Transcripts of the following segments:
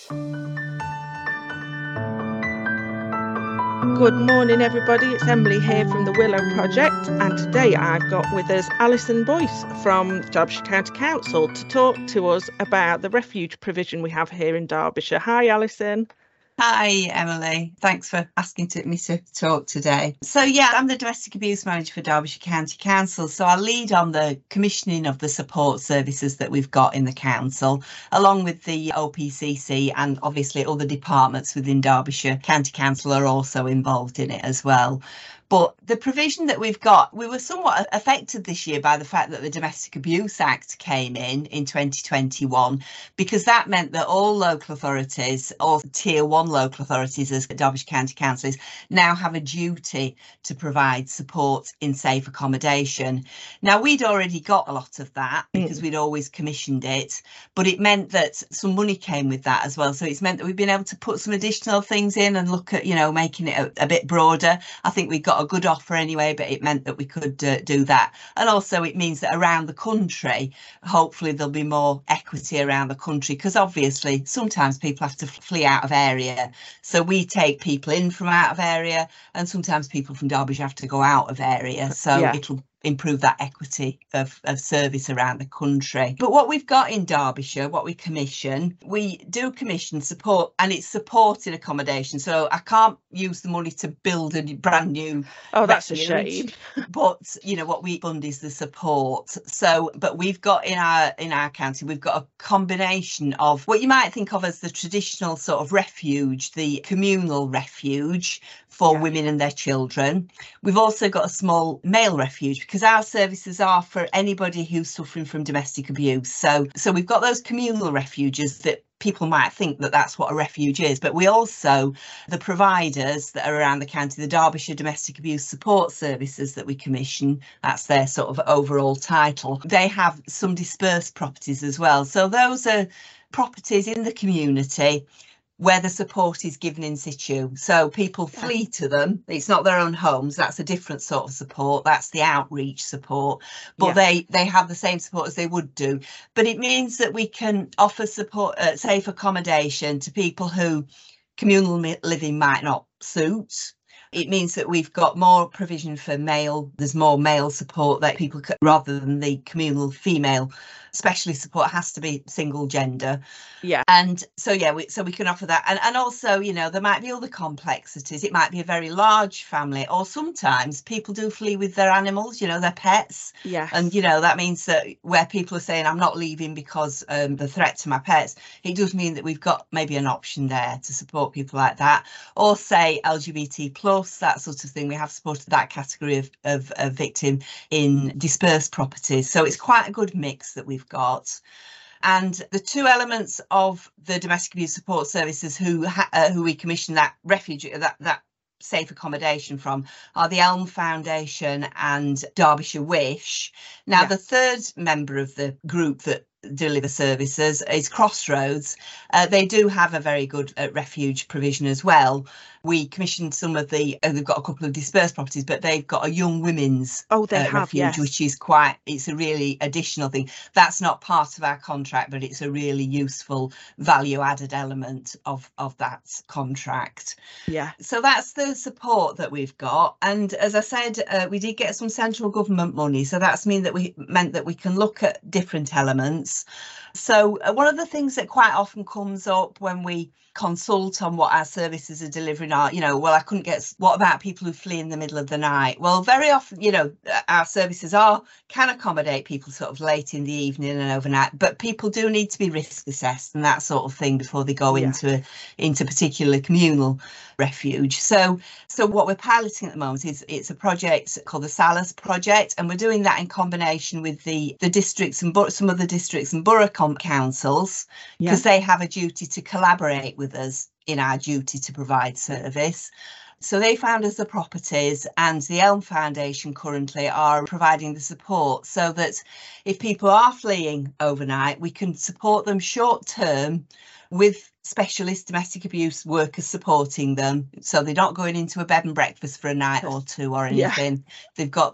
Good morning, everybody. It's Emily here from the Willow Project, and today I've got with us Alison Boyce from Derbyshire County Council to talk to us about the refuge provision we have here in Derbyshire. Hi, Alison. Hi, Emily. Thanks for asking me to talk today. So, yeah, I'm the Domestic Abuse Manager for Derbyshire County Council. So I lead on the commissioning of the support services that we've got in the council, along with the OPCC, and obviously other departments within Derbyshire County Council are also involved in it as well. But the provision that we've got, we were somewhat affected this year by the fact that the Domestic Abuse Act came in 2021, because that meant that all local authorities, or tier one local authorities as Derbyshire County Council is, now have a duty to provide support in safe accommodation. Now, we'd already got a lot of that because we'd always commissioned it, but it meant that some money came with that as well. So it's meant that we've been able to put some additional things in and look at, making it a bit broader. I think we got a good offer anyway, but it meant that we could do that. And also it means that around the country, hopefully there'll be more equity around the country, because obviously sometimes people have to flee out of area. So we take people in from out of area, and sometimes people from Derbyshire have to go out of area. So it'll improve that equity of service around the country. But what we've got in Derbyshire, what we do commission support, and it's supported accommodation. So I can't use the money to build a brand new that's a shame. But what we fund is the support. So, but we've got in our county, we've got a combination of what you might think of as the traditional sort of refuge, the communal refuge for women and their children. We've also got a small male refuge, because our services are for anybody who's suffering from domestic abuse. So we've got those communal refuges that people might think that that's what a refuge is, but we also, the providers that are around the county, the Derbyshire Domestic Abuse Support Services that we commission, that's their sort of overall title, they have some dispersed properties as well. So those are properties in the community where the support is given in situ. So people flee to them. It's not their own homes. That's a different sort of support. That's the outreach support. But they have the same support as they would do. But it means that we can offer support, safe accommodation to people who communal living might not suit. It means that we've got more provision for there's more male support that people could, rather than the communal female specialist support has to be single gender. And so we can offer that, and also there might be other complexities. It might be a very large family, or sometimes people do flee with their animals, their pets. And that means that where people are saying I'm not leaving because the threat to my pets, it does mean that we've got maybe an option there to support people like that, or say LGBT plus, that sort of thing. We have supported that category of victim in dispersed properties. So it's quite a good mix that we've got. And the two elements of the domestic abuse support services who we commission that refuge, that safe accommodation from, are the Elm Foundation and Derbyshire Wish. Now, the third member of the group that deliver services is Crossroads. They do have a very good refuge provision as well. We commissioned some of they've got a couple of dispersed properties, but they've got a young women's refuge, which is it's a really additional thing. That's not part of our contract, but it's a really useful value added element of that contract. So that's the support that we've got. And as I said, we did get some central government money. So that's meant that we can look at different elements. So one of the things that quite often comes up when we consult on what our services are delivering are, I couldn't get, what about people who flee in the middle of the night? Well, very often, our services can accommodate people sort of late in the evening and overnight, but people do need to be risk assessed and that sort of thing before they go into particular communal refuge. So what we're piloting at the moment is it's a project called the Salas project, and we're doing that in combination with the districts and some of the districts and borough councils, because they have a duty to collaborate with us in our duty to provide service. So they found us the properties, and the Elm Foundation currently are providing the support so that if people are fleeing overnight, we can support them short term with specialist domestic abuse workers supporting them. So they're not going into a bed and breakfast for a night or two or anything. They've got that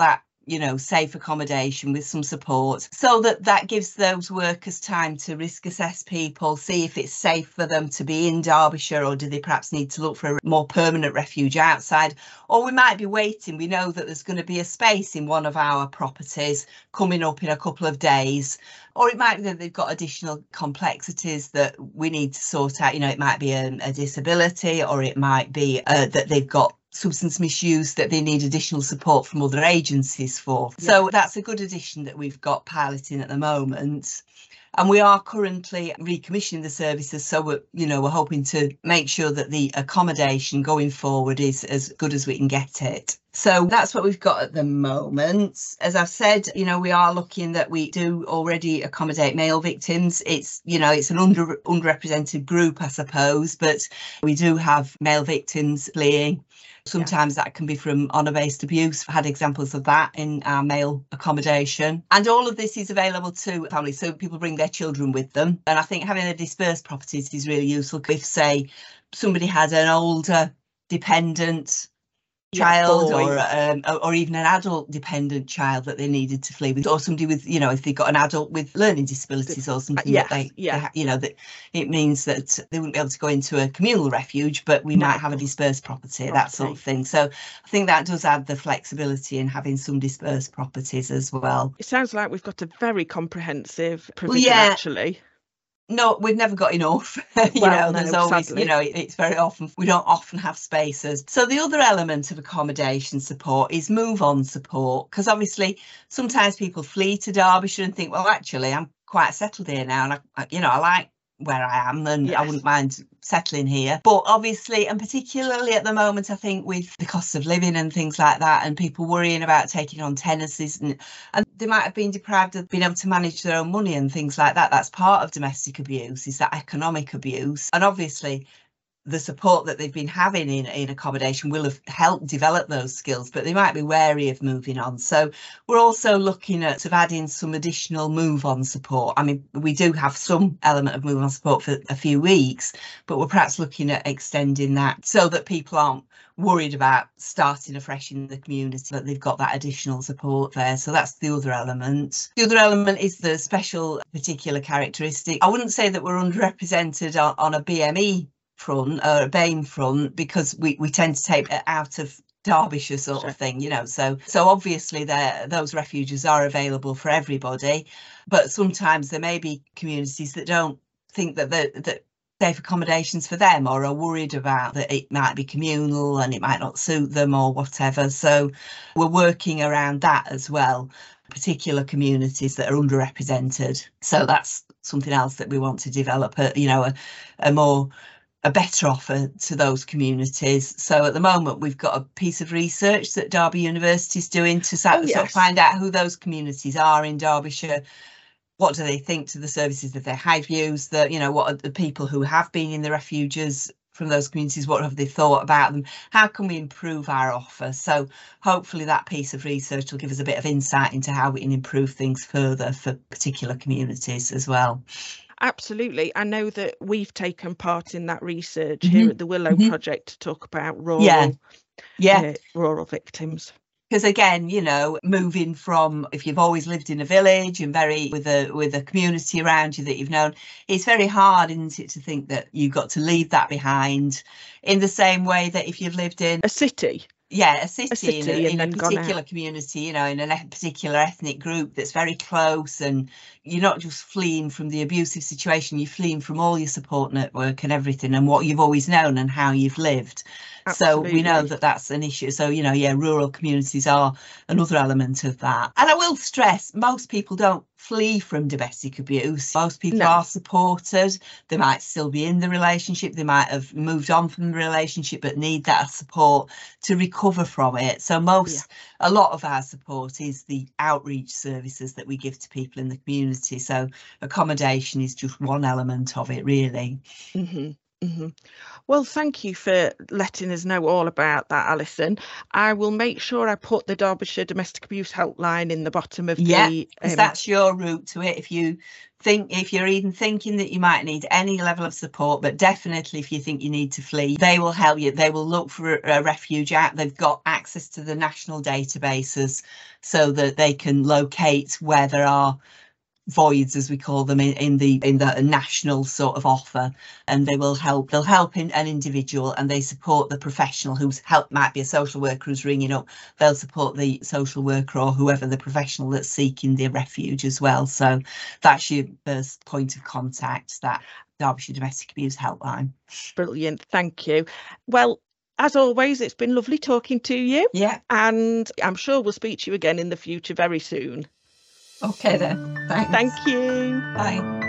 safe accommodation with some support, so that gives those workers time to risk assess people, see if it's safe for them to be in Derbyshire, or do they perhaps need to look for a more permanent refuge outside. Or we might be waiting. We know that there's going to be a space in one of our properties coming up in a couple of days. Or it might be that they've got additional complexities that we need to sort out. It might be a disability, or it might be that they've got substance misuse that they need additional support from other agencies for. Yes. So that's a good addition that we've got piloting at the moment. And we are currently recommissioning the services, so we're hoping to make sure that the accommodation going forward is as good as we can get it. So that's what we've got at the moment. As I've said, we are looking that we do already accommodate male victims. It's an underrepresented group, I suppose, but we do have male victims fleeing. Sometimes that can be from honour-based abuse. I've had examples of that in our male accommodation. And all of this is available to families, so people bring their children with them. And I think having a dispersed properties is really useful. If, say, somebody had an older dependent child, or even an adult dependent child that they needed to flee with, or somebody with, if they got an adult with learning disabilities or something, that it means that they wouldn't be able to go into a communal refuge, but we might have a dispersed property, that sort of thing. So I think that does add the flexibility in having some dispersed properties as well. It sounds like we've got a very comprehensive provision, actually. No, we've never got enough. There's always, sadly. It's very often, we don't often have spaces. So the other element of accommodation support is move on support, because obviously sometimes people flee to Derbyshire and think, well, actually, I'm quite settled here now, and I like where I am, and I wouldn't mind settling here. But obviously, and particularly at the moment, I think with the cost of living and things like that, and people worrying about taking on tenancies, and they might have been deprived of being able to manage their own money and things like that. That's part of domestic abuse, is that economic abuse. And obviously the support that they've been having in accommodation will have helped develop those skills, but they might be wary of moving on. So we're also looking at sort of adding some additional move on support. I mean, we do have some element of move on support for a few weeks, but we're perhaps looking at extending that so that people aren't worried about starting afresh in the community, but they've got that additional support there. So that's the other element. The other element is the special particular characteristic. I wouldn't say that we're underrepresented on a BME front or a BAME front, because we tend to take it out of Derbyshire sort of thing, so obviously those refuges are available for everybody, but sometimes there may be communities that don't think that safe accommodations for them, or are worried about that it might be communal and it might not suit them or whatever. So we're working around that as well, particular communities that are underrepresented. So that's something else that we want to develop, a better offer to those communities. So at the moment, we've got a piece of research that Derby University is doing to sort of find out who those communities are in Derbyshire. What do they think to the services that they have used? What are the people who have been in the refuges from those communities? What have they thought about them? How can we improve our offer? So hopefully that piece of research will give us a bit of insight into how we can improve things further for particular communities as well. Absolutely. I know that we've taken part in that research here at the Willow Project to talk about rural victims. Because again, moving from, if you've always lived in a village and with a community around you that you've known, it's very hard, isn't it, to think that you've got to leave that behind, in the same way that if you've lived in a city. Yeah, a city in a particular community, in a particular ethnic group that's very close, and you're not just fleeing from the abusive situation, you're fleeing from all your support network and everything, and what you've always known and how you've lived. Absolutely. So we know that that's an issue. So, rural communities are another element of that. And I will stress, most people don't flee from domestic abuse. Most people are supported. They might still be in the relationship. They might have moved on from the relationship, but need that support to recover from it. So a lot of our support is the outreach services that we give to people in the community. So accommodation is just one element of it, really. Mhm. Well, thank you for letting us know all about that, Alison. I will make sure I put the Derbyshire Domestic Abuse Helpline in the bottom of Yeah, the because that's your route to it. If you're even thinking that you might need any level of support, but definitely if you think you need to flee, they will help you. They will look for a refuge out. They've got access to the national databases so that they can locate where there are voids, as we call them, in the national sort of offer, and they'll help an individual, and they support the professional who's help. Might be a social worker who's ringing up, they'll support the social worker or whoever the professional that's seeking the refuge as well. So that's your first point of contact, that Derbyshire Domestic Abuse Helpline. Brilliant, thank you. Well, as always, it's been lovely talking to you. Yeah. And I'm sure we'll speak to you again in the future very soon. Okay then. Thanks. Thank you. Bye.